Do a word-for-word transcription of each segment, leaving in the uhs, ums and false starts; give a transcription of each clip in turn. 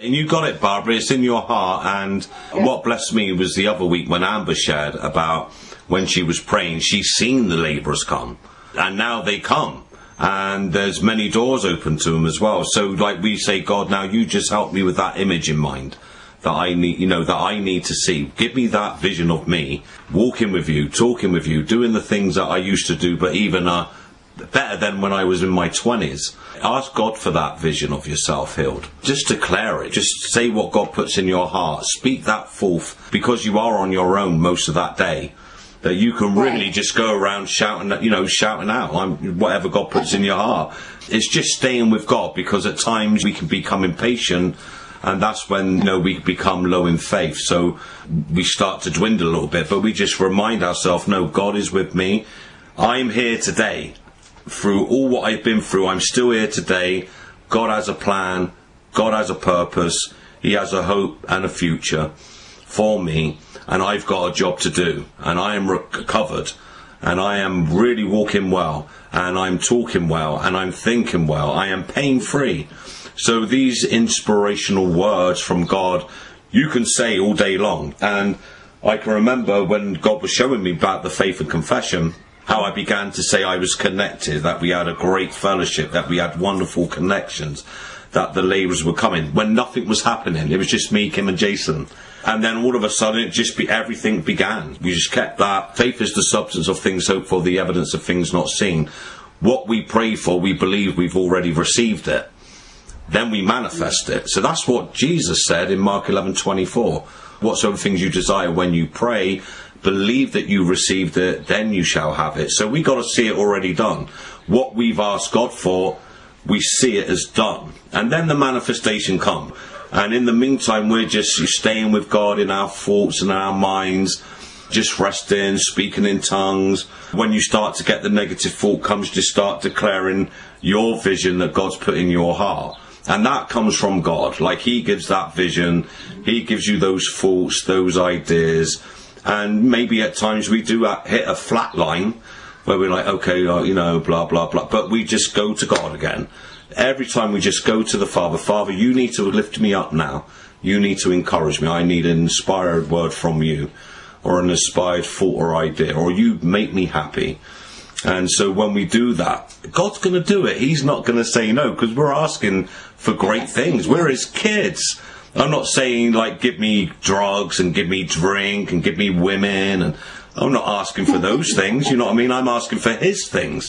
And you got it, Barbara. It's in your heart. And yeah. What blessed me was the other week when Amber shared about when she was praying, she's seen the labourers come. And now they come. And there's many doors open to them as well. So, like we say, God, now you just help me with that image in mind that I need, you know, that I need to see. Give me that vision of me walking with you, talking with you, doing the things that I used to do, but even uh, better than when I was in my twenties. Ask God for that vision of yourself, Hild. Just declare it. Just say what God puts in your heart. Speak that forth, because you are on your own most of that day. That you can really right. just go around shouting, you know, shouting out I'm, whatever God puts in your heart. It's just staying with God, because at times we can become impatient, and that's when, you know, we become low in faith. So we start to dwindle a little bit, but we just remind ourselves, no, God is with me. I'm here today. Through all what I've been through, I'm still here today. God has a plan. God has a purpose. He has a hope and a future for me. And I've got a job to do, and I am recovered, and I am really walking well, and I'm talking well, and I'm thinking well. I am pain-free. So these inspirational words from God, you can say all day long. And I can remember when God was showing me about the faith and confession, how I began to say I was connected, that we had a great fellowship, that we had wonderful connections, that the labourers were coming, when nothing was happening. It was just me, Kim and Jason. And then all of a sudden, it just be, everything began. We just kept that. Faith is the substance of things hoped for, the evidence of things not seen. What we pray for, we believe we've already received it. Then we manifest it. So that's what Jesus said in Mark eleven twenty-four. Whatsoever things you desire when you pray, believe that you received it, then you shall have it. So we got to see it already done. What we've asked God for, we see it as done. And then the manifestation comes. And in the meantime, we're just staying with God in our thoughts and our minds, just resting, speaking in tongues. When you start to get the negative thought comes, just start declaring your vision that God's put in your heart. And that comes from God. Like He gives that vision. He gives you those thoughts, those ideas. And maybe at times we do hit a flat line where we're like, okay, you know, blah, blah, blah. But we just go to God again. Every time we just go to the Father, Father, you need to lift me up now. You need to encourage me. I need an inspired word from you, or an inspired thought or idea, or you make me happy. And so when we do that, God's going to do it. He's not going to say no, because we're asking for great things. We're His kids. I'm not saying, like, give me drugs and give me drink and give me women. And I'm not asking for those things, you know what I mean? I'm asking for His things.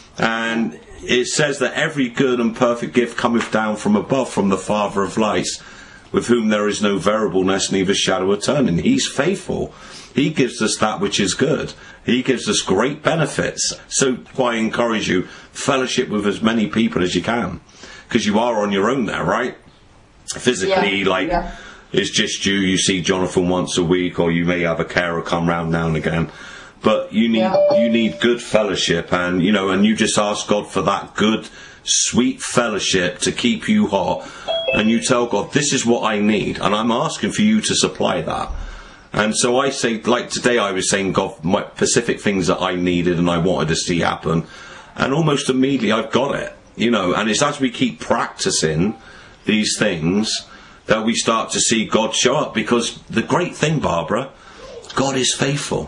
And it says that every good and perfect gift cometh down from above, from the Father of lights, with whom there is no variableness, neither shadow of turning. He's faithful. He gives us that which is good. He gives us great benefits. So I encourage you, fellowship with as many people as you can, because you are on your own there, right? Physically, yeah, like, yeah. It's just you. You see Jonathan once a week, or you may have a carer come round now and again. But you need yeah. you need good fellowship, and you know, and you just ask God for that good, sweet fellowship to keep you hot. And you tell God, this is what I need, and I'm asking for you to supply that. And so I say, like today, I was saying, God, my specific things that I needed and I wanted to see happen, and almost immediately I've got it. You know, and it's as we keep practicing these things that we start to see God show up. Because the great thing, Barbara, God is faithful.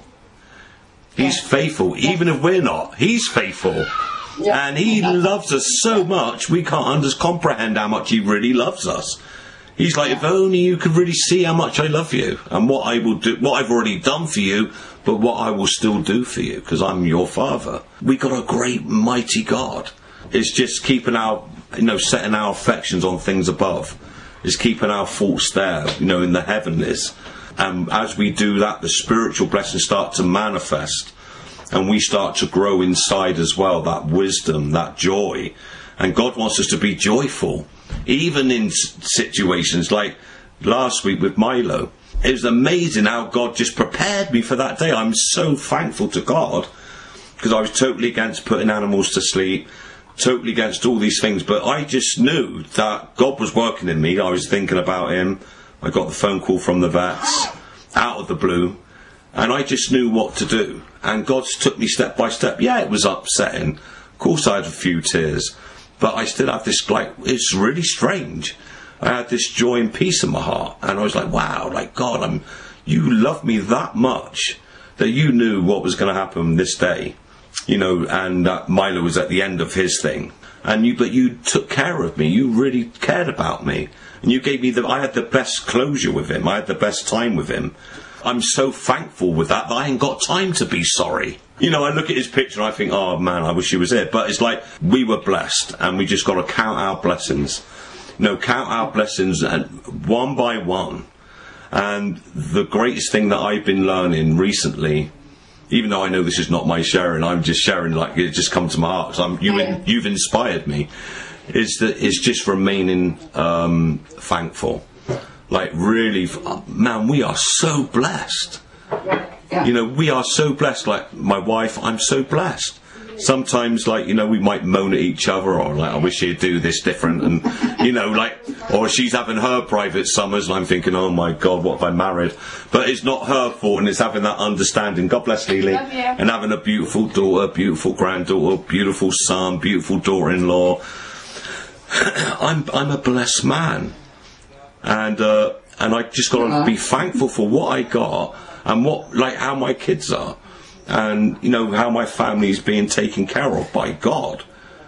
He's yeah. faithful, even if we're not. He's faithful. Yeah. And He loves us so much, we can't under- comprehend how much He really loves us. He's like, if only you could really see how much I love you, and what I will do, what I've already done for you, but what I will still do for you, because I'm your Father. We got a great, mighty God. It's just keeping our, you know, setting our affections on things above. It's keeping our thoughts there, you know, in the heavenlies. And as we do that, the spiritual blessings start to manifest, and we start to grow inside as well, that wisdom, that joy. And God wants us to be joyful, even in situations like last week with Milo. It was amazing how God just prepared me for that day. I'm so thankful to God, because I was totally against putting animals to sleep, totally against all these things, but I just knew that God was working in me. I was thinking about Him. I got the phone call from the vets out of the blue, and I just knew what to do. And God took me step by step. Yeah, it was upsetting. Of course I had a few tears, but I still have this, like, it's really strange. I had this joy and peace in my heart. And I was like, wow, like, God, I'm, you love me that much that you knew what was going to happen this day. You know, and uh, Milo was at the end of his thing. And you, but you took care of me. You really cared about me. And you gave me the, I had the best closure with him. I had the best time with him. I'm so thankful with that that I ain't got time to be sorry. You know, I look at his picture and I think, oh man, I wish he was here. But it's like, we were blessed and we just got to count our blessings. You know, count our blessings and one by one. And the greatest thing that I've been learning recently, even though I know this is not my sharing, I'm just sharing like it just come to my heart. So I'm, you, yeah. You've inspired me. Is that it's just remaining um, thankful. Like really, man, we are so blessed. Yeah. Yeah. You know, we are so blessed. Like my wife, I'm so blessed. Sometimes, like, you know, we might moan at each other, or like, I wish she'd do this different, and you know, like, or she's having her private summers, and I'm thinking, oh my God, what have I married? But it's not her fault, and it's having that understanding. God bless Lily, and having a beautiful daughter, beautiful granddaughter, beautiful son, beautiful daughter-in-law. I'm I'm a blessed man, and uh, and I just got to uh-huh. be thankful for what I got and what like how my kids are. And, you know, how my family is being taken care of by God.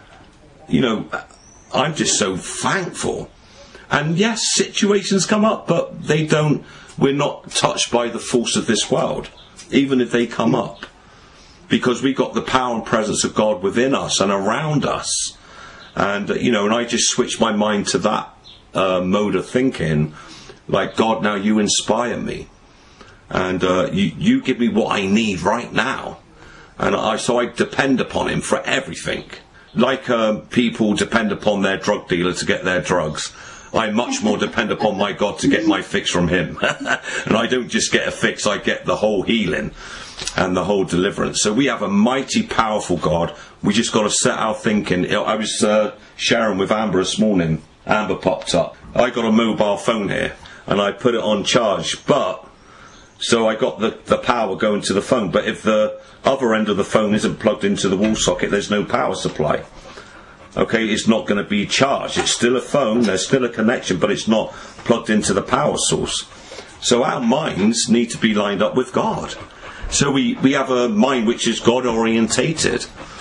You know, I'm just so thankful. And yes, situations come up, but they don't, we're not touched by the force of this world, even if they come up. Because we got the power and presence of God within us and around us. And, you know, and I just switched my mind to that uh, mode of thinking, like, God, now you inspire me. And uh, you, you give me what I need right now, and I so I depend upon him for everything. Like uh, people depend upon their drug dealer to get their drugs, I much more depend upon my God to get my fix from him. And I don't just get a fix; I get the whole healing and the whole deliverance. So we have a mighty, powerful God. We just got to set our thinking. I was uh, sharing with Amber this morning. Amber popped up. I got a mobile phone here, and I put it on charge, but. So I got the, the power going to the phone, but if the other end of the phone isn't plugged into the wall socket, there's no power supply. Okay, it's not going to be charged. It's still a phone, there's still a connection, but it's not plugged into the power source. So our minds need to be lined up with God. So we, we have a mind which is God orientated.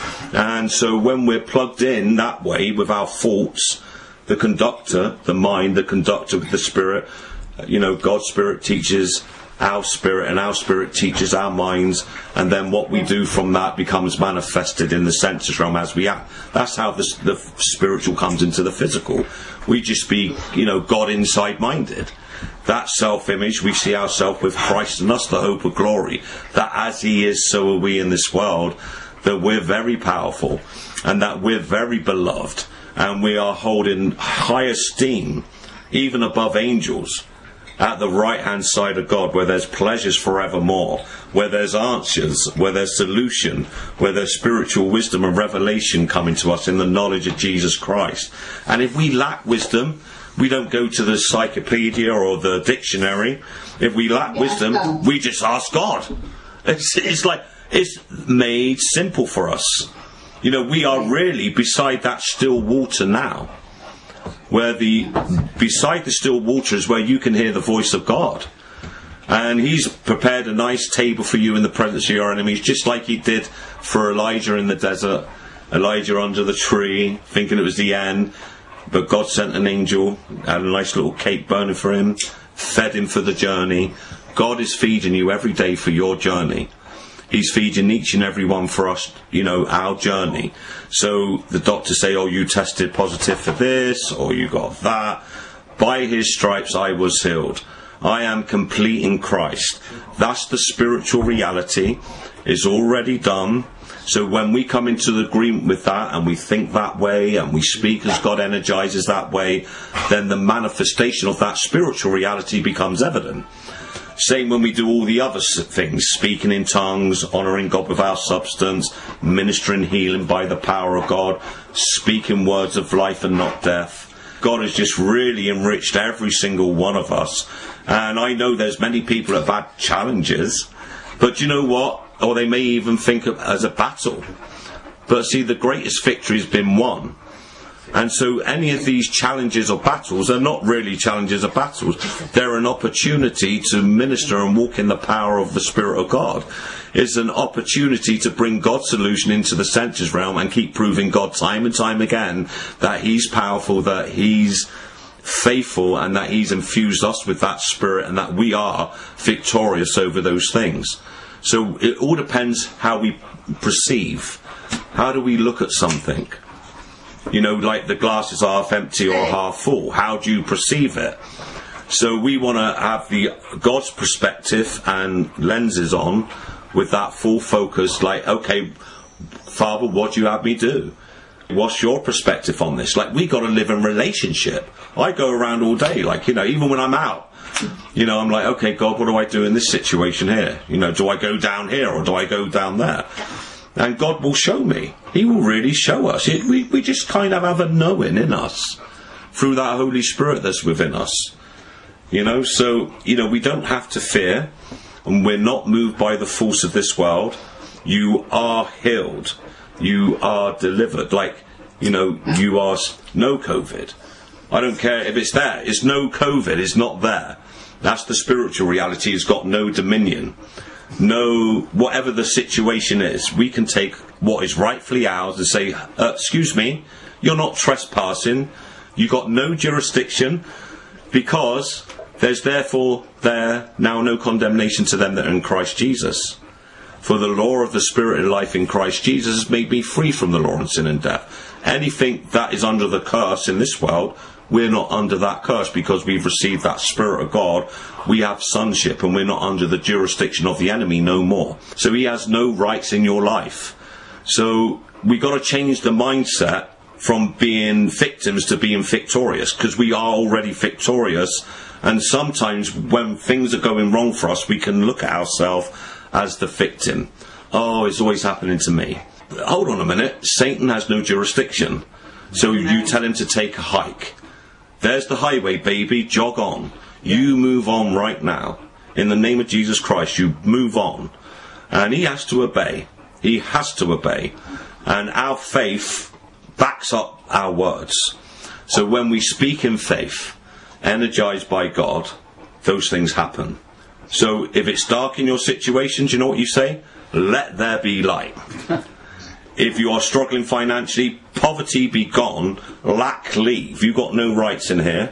And so when we're plugged in that way with our thoughts, the conductor, the mind, the conductor with the spirit, you know, God's spirit teaches our spirit, and our spirit teaches our minds, and then what we do from that becomes manifested in the senses realm as we act. That's how the, the spiritual comes into the physical. We just be, you know, God inside minded. That self-image, we see ourselves with Christ in us, the hope of glory. That as he is, so are we in this world. That we're very powerful, and that we're very beloved, and we are holding high esteem, even above angels. At the right hand side of God, where there's pleasures forevermore, where there's answers, where there's solution, where there's spiritual wisdom and revelation coming to us in the knowledge of Jesus Christ. And if we lack wisdom, we don't go to the encyclopedia or the dictionary. If we lack wisdom, we just ask God. It's, it's like, it's made simple for us. You know, we are really beside that still water now. Where the beside the still water is where you can hear the voice of God, and he's prepared a nice table for you in the presence of your enemies, just like he did for Elijah in the desert. Elijah under the tree, thinking it was the end, but God sent an angel, had a nice little cake burning for him, fed him for the journey. God is feeding you every day for your journey. He's feeding each and every one for us, you know, our journey. So the doctors say, oh, you tested positive for this, or you got that. By his stripes I was healed. I am complete in Christ. That's the spiritual reality. It's already done. So when we come into the agreement with that, and we think that way, and we speak as God energizes that way, then the manifestation of that spiritual reality becomes evident. Same when we do all the other things, speaking in tongues, honouring God with our substance, ministering healing by the power of God, speaking words of life and not death. God has just really enriched every single one of us. And I know there's many people that have had challenges, but you know what? Or they may even think of it as a battle. But see, the greatest victory has been won. And so any of these challenges or battles are not really challenges or battles. They're an opportunity to minister and walk in the power of the Spirit of God. It's an opportunity to bring God's solution into the senses realm and keep proving God time and time again that he's powerful, that he's faithful, and that he's infused us with that Spirit, and that we are victorious over those things. So it all depends how we perceive. How do we look at something? You know, like the glass is half empty or half full. How do you perceive it? So we want to have the God's perspective and lenses on with that full focus. Like, okay, Father, what do you have me do? What's your perspective on this? Like, we got to live in relationship. I go around all day, like, you know, even when I'm out, you know, I'm like, okay, God, what do I do in this situation here? You know, do I go down here or do I go down there? And God will show me. He will really show us. It, we, we just kind of have a knowing in us through that Holy Spirit that's within us. You know, so, you know, we don't have to fear, and we're not moved by the force of this world. You are healed. You are delivered. Like, you know, you are no COVID. I don't care if it's there. It's no COVID. It's not there. That's the spiritual reality. It's got no dominion. No, whatever the situation is, we can take what is rightfully ours and say, uh, excuse me, you're not trespassing. You got no jurisdiction, because there's therefore there now no condemnation to them that are in Christ Jesus. For the law of the Spirit of life in Christ Jesus has made me free from the law of sin and death. Anything that is under the curse in this world, we're not under that curse, because we've received that Spirit of God. We have sonship, and we're not under the jurisdiction of the enemy no more. So he has no rights in your life. So we got to change the mindset from being victims to being victorious, because we are already victorious. And sometimes when things are going wrong for us, we can look at ourselves as the victim. Oh, it's always happening to me. Hold on a minute. Satan has no jurisdiction. So you tell him to take a hike. There's the highway, baby. Jog on. You move on right now. In the name of Jesus Christ, you move on. And he has to obey. He has to obey. And our faith backs up our words. So when we speak in faith, energized by God, those things happen. So if it's dark in your situation, do you know what you say? Let there be light. If you are struggling financially, poverty be gone, lack leave. You've got no rights in here.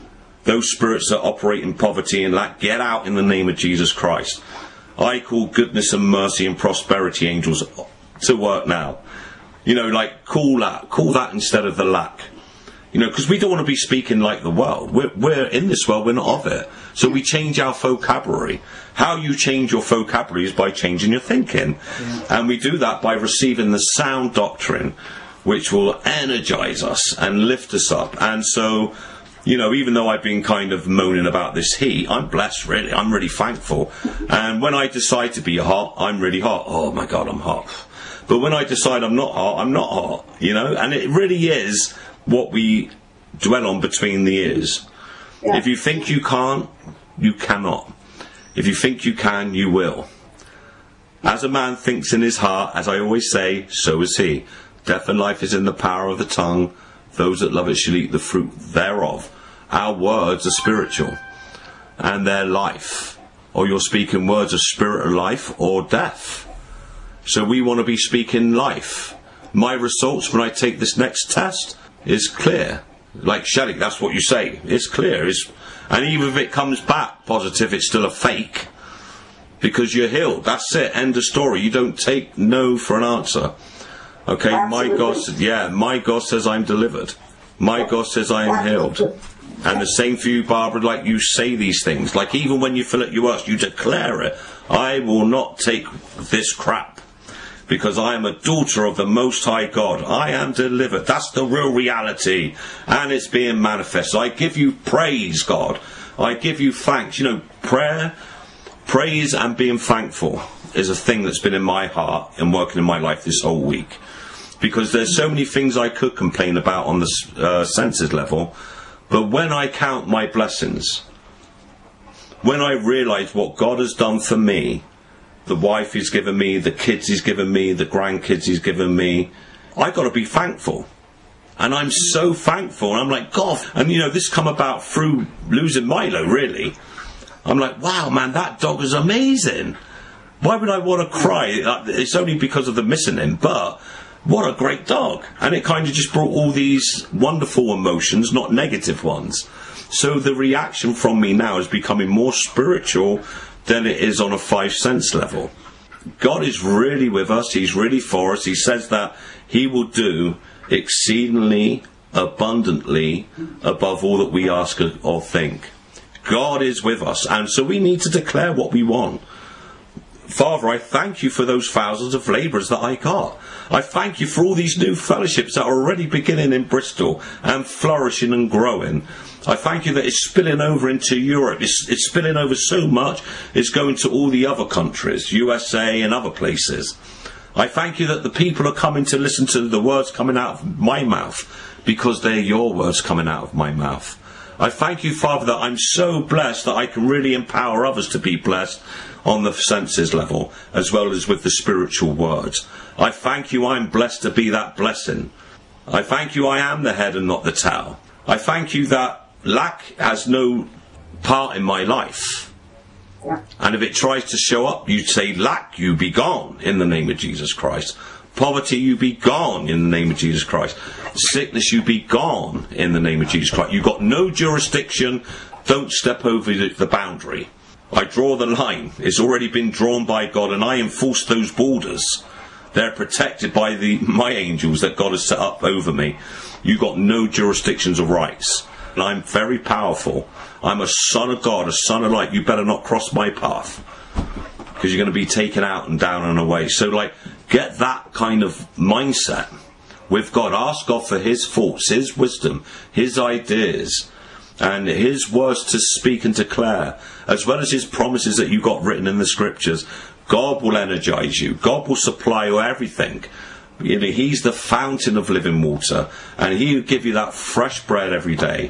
Those spirits that operate in poverty and lack, get out in the name of Jesus Christ. I call goodness and mercy and prosperity angels to work now. You know, like, call that. Call that instead of the lack. You know, because we don't want to be speaking like the world. We're, we're in this world, we're not of it. So we change our vocabulary. How you change your vocabulary is by changing your thinking. Yeah. And we do that by receiving the sound doctrine, which will energize us and lift us up. And so, you know, even though I've been kind of moaning about this heat, I'm blessed, really. I'm really thankful. And when I decide to be hot, I'm really hot. Oh, my God, I'm hot. But when I decide I'm not hot, I'm not hot, you know. And it really is what we dwell on between the ears. Yeah. If you think you can't, you cannot. If you think you can, you will. As a man thinks in his heart, as I always say, so is he. Death and life is in the power of the tongue. Those that love it shall eat the fruit thereof. Our words are spiritual, and they're life. Or you're speaking words of spirit or life or death. So we want to be speaking life. My results when I take this next test is clear. Like, Shelley, that's what you say. It's clear. It's, and even if it comes back positive, it's still a fake. Because you're healed. That's it. End of story. You don't take no for an answer. Okay, Absolutely. my God says, yeah, my God says I'm delivered. My God says I am healed. And the same for you, Barbara, like you say these things. Like, even when you feel it your worst, you declare it. I will not take this crap. Because I am a daughter of the Most High God. I am delivered. That's the real reality. And it's being manifested. I give you praise, God. I give you thanks. You know, prayer, praise and being thankful is a thing that's been in my heart and working in my life this whole week. Because there's so many things I could complain about on the uh, senses level. But when I count my blessings, when I realise what God has done for me, the wife he's given me, the kids he's given me, the grandkids he's given me, I got to be thankful. And I'm so thankful. And I'm like, God. And, you know, this come about through losing Milo, really. I'm like, wow, man, that dog is amazing. Why would I want to cry? It's only because of the missing him, but what a great dog. And it kind of just brought all these wonderful emotions, not negative ones. So the reaction from me now is becoming more spiritual than it is on a five sense level. God is really with us. He's really for us. He says that he will do exceedingly abundantly above all that we ask or think. God is with us, and so we need to declare what we want. Father, I thank you for those thousands of labourers that I got. I thank you for all these new fellowships that are already beginning in Bristol and flourishing and growing. I thank you that it's spilling over into Europe. It's, it's spilling over so much, it's going to all the other countries, U S A and other places. I thank you that the people are coming to listen to the words coming out of my mouth because they're your words coming out of my mouth. I thank you, Father, that I'm so blessed that I can really empower others to be blessed on the senses level as well as with the spiritual words. I thank you I'm blessed to be that blessing. I thank you I am the head and not the tail. I thank you that lack has no part in my life. And if it tries to show up, you say, lack, you be gone in the name of Jesus Christ. Poverty, you be gone in the name of Jesus Christ. Sickness, you be gone in the name of Jesus Christ. You've got no jurisdiction. Don't step over the boundary. I draw the line. It's already been drawn by God, and I enforce those borders. They're protected by the my angels that God has set up over me. You've got no jurisdictions or rights. And I'm very powerful. I'm a son of God, a son of light. You better not cross my path, because you're going to be taken out and down and away. So, like, get that kind of mindset with God. Ask God for his thoughts, his wisdom, his ideas, and his words to speak and declare, as well as his promises that you got written in the scriptures. God will energize you. God will supply you everything. You know, he's the fountain of living water, and he will give you that fresh bread every day.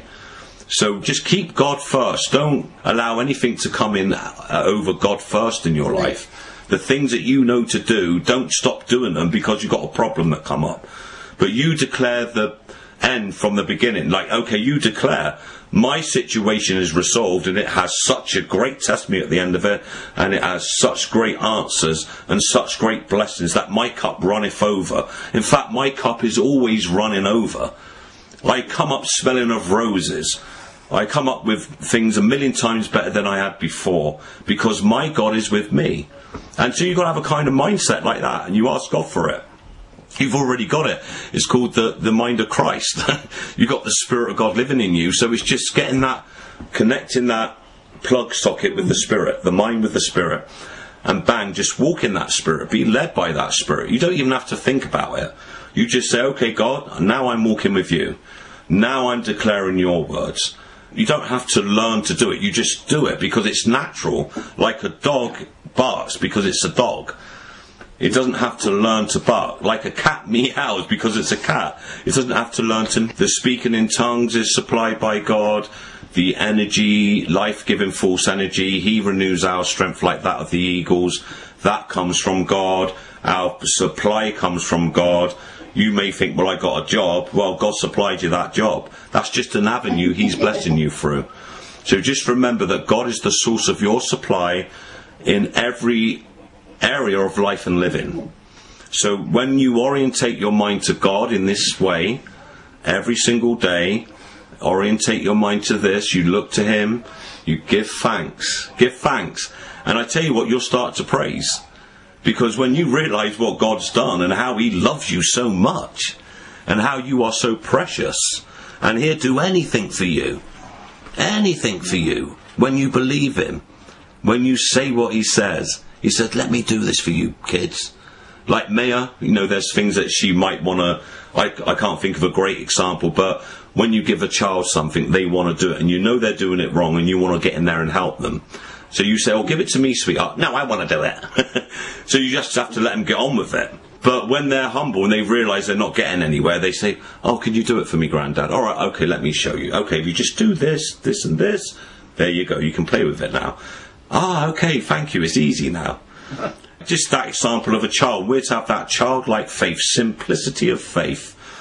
So just keep God first. Don't allow anything to come in over God first in your life. The things that you know to do, don't stop doing them because you've got a problem that come up. But you declare the end from the beginning. Like, okay, you declare, my situation is resolved, and it has such a great testimony at the end of it, and it has such great answers and such great blessings that my cup runneth over. In fact, my cup is always running over. I come up smelling of roses. I come up with things a million times better than I had before, because my God is with me. And so you've got to have a kind of mindset like that, and you ask God for it. You've already got it. It's called the, the mind of Christ. You've got the Spirit of God living in you. So it's just getting that, connecting that plug socket with the Spirit, the mind with the Spirit, and bang, just walk in that Spirit, be led by that Spirit. You don't even have to think about it. You just say, okay, God, now I'm walking with you. Now I'm declaring your words. You don't have to learn to do it. You just do it because it's natural. Like a dog barks because it's a dog. It doesn't have to learn to bark. Like a cat meows because it's a cat. It doesn't have to learn to... The speaking in tongues is supplied by God. The energy, life-giving false energy, he renews our strength like that of the eagles. That comes from God. Our supply comes from God. You may think, well, I got a job. Well, God supplied you that job. That's just an avenue he's blessing you through. So just remember that God is the source of your supply in every area of life and living. So when you orientate your mind to God in this way, every single day, orientate your mind to this, you look to him, you give thanks. Give thanks. And I tell you what, you'll start to praise. Because when you realise what God's done and how he loves you so much and how you are so precious and he'll do anything for you, anything for you, when you believe him, when you say what he says. He said, let me do this for you, kids. Like Maya, you know, there's things that she might want to... I, I can't think of a great example, but when you give a child something, they want to do it, and you know they're doing it wrong, and you want to get in there and help them. So you say, oh, give it to me, sweetheart. No, I want to do it. So you just have to let them get on with it. But when they're humble and they realise they're not getting anywhere, they say, oh, can you do it for me, Grandad? All right, okay, let me show you. Okay, if you just do this, this and this, there you go. You can play with it now. Ah, okay, thank you. It's easy now. Just that example of a child. We're to have that childlike faith, simplicity of faith,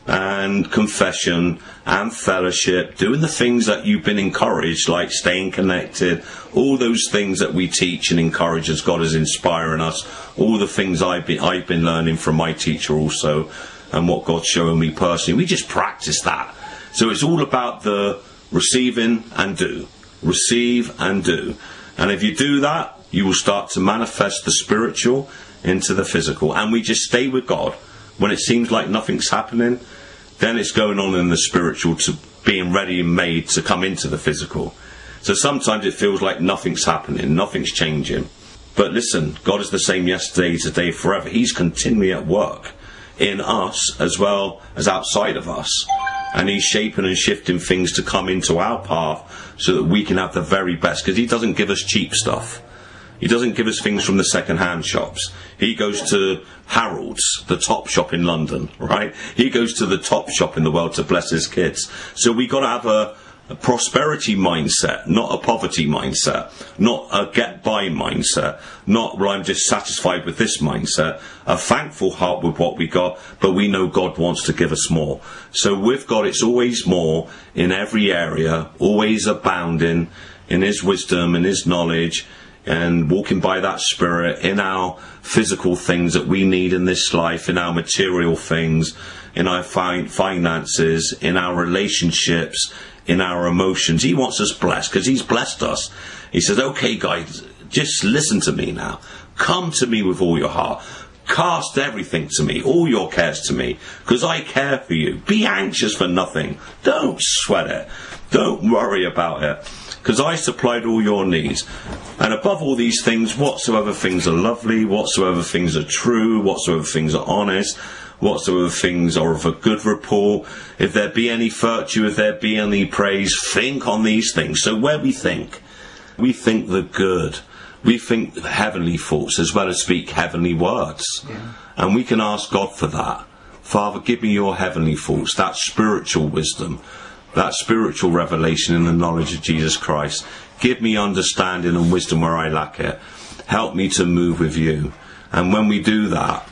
and confession and fellowship, doing the things that you've been encouraged, like staying connected, all those things that we teach and encourage as God is inspiring us, all the things I've been, I've been learning from my teacher also, and what God's showing me personally. We just practice that. So it's all about the receiving and do. Receive and do. And if you do that, you will start to manifest the spiritual into the physical. And we just stay with God. When it seems like nothing's happening, then it's going on in the spiritual to being ready and made to come into the physical. So sometimes it feels like nothing's happening, nothing's changing. But listen, God is the same yesterday, today, forever. He's continually at work in us as well as outside of us. And He's shaping and shifting things to come into our path so that we can have the very best. Because He doesn't give us cheap stuff. He doesn't give us things from the second-hand shops. He goes to Harrods, the top shop in London, right? He goes to the top shop in the world to bless His kids. So we got to have a, a prosperity mindset, not a poverty mindset, not a get-by mindset, not, well, I'm just satisfied with this mindset, a thankful heart with what we got, but we know God wants to give us more. So with God, it's always more in every area, always abounding in His wisdom and His knowledge, and walking by that Spirit in our physical things that we need in this life, in our material things, in our fi- finances, in our relationships, in our emotions. He wants us blessed because He's blessed us. He says, okay guys, just listen to me now. Come to me with all your heart. Cast everything to me, all your cares to me, because I care for you. Be anxious for nothing. Don't sweat it. Don't worry about it, because I supplied all your needs. And above all these things, whatsoever things are lovely, whatsoever things are true, whatsoever things are honest, whatsoever things are of a good report, if there be any virtue, if there be any praise, think on these things. So where we think, we think the good. We think heavenly thoughts as well as speak heavenly words. Yeah. And we can ask God for that. Father, give me your heavenly thoughts, that spiritual wisdom, that spiritual revelation in the knowledge of Jesus Christ. Give me understanding and wisdom where I lack it. Help me to move with you. And when we do that,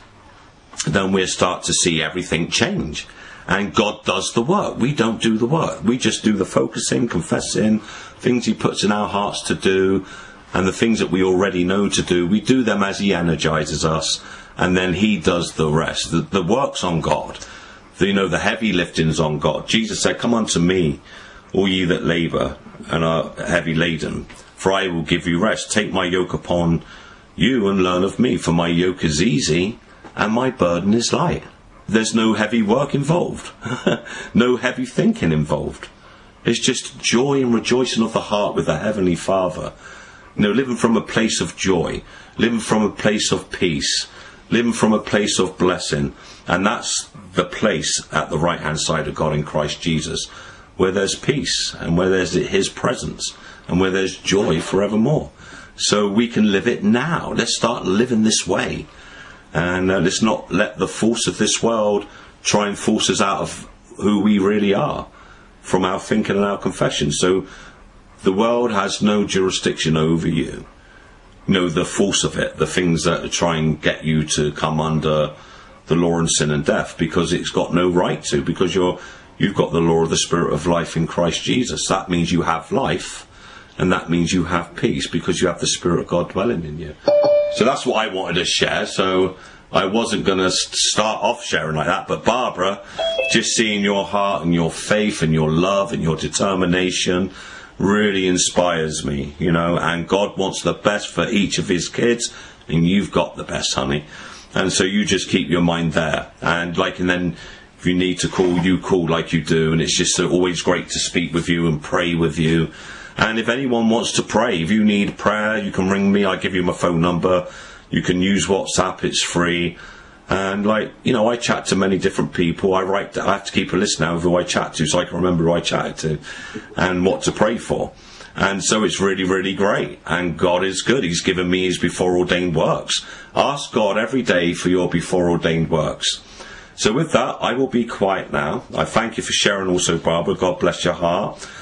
then we'll start to see everything change. And God does the work. We don't do the work. We just do the focusing, confessing, things He puts in our hearts to do, and the things that we already know to do. We do them as He energizes us, and then He does the rest. The, the work's on God. The, you know, the heavy lifting's on God. Jesus said, come unto me, all ye that labour and are heavy laden, for I will give you rest. Take my yoke upon you and learn of me, for my yoke is easy and my burden is light. There's no heavy work involved. No heavy thinking involved. It's just joy and rejoicing of the heart with the Heavenly Father. You know, living from a place of joy, living from a place of peace, living from a place of blessing. And that's the place at the right hand side of God in Christ Jesus, where there's peace and where there's His presence and where there's joy forevermore. So we can live it now. Let's start living this way. And uh, let's not let the force of this world try and force us out of who we really are from our thinking and our confession. So the world has no jurisdiction over you. You know, the force of it, the things that try and get you to come under the law and sin and death, because it's got no right to, because you're, you've got the law of the Spirit of life in Christ Jesus. That means you have life, and that means you have peace, because you have the Spirit of God dwelling in you. So that's what I wanted to share. So I wasn't going to start off sharing like that, but Barbara, just seeing your heart and your faith and your love and your determination really inspires me, you know, and God wants the best for each of His kids, and you've got the best, honey. And so you just keep your mind there, and like, and then if you need to call, you call like you do, and it's just so always great to speak with you and pray with you. And if anyone wants to pray, if you need prayer, you can ring me. I give you my phone number. You can use WhatsApp. It's free. And like, you know, I chat to many different people. I write, I have to keep a list now of who I chat to so I can remember who I chatted to and what to pray for. And so it's really, really great. And God is good. He's given me His before ordained works. Ask God every day for your before ordained works. So with that, I will be quiet now. I thank you for sharing also, Barbara. God bless your heart.